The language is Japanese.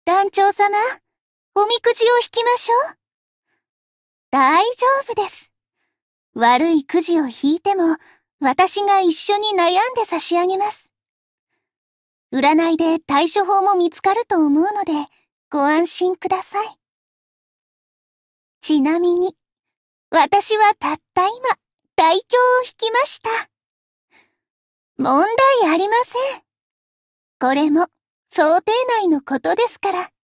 団長様、おみくじを引きましょう。大丈夫です。悪いくじを引いても、私が一緒に悩んで差し上げます。占いで対処法も見つかると思うので、ご安心ください。ちなみに、私はたった今、大凶を引きました。問題ありません。これも想定内のことですから。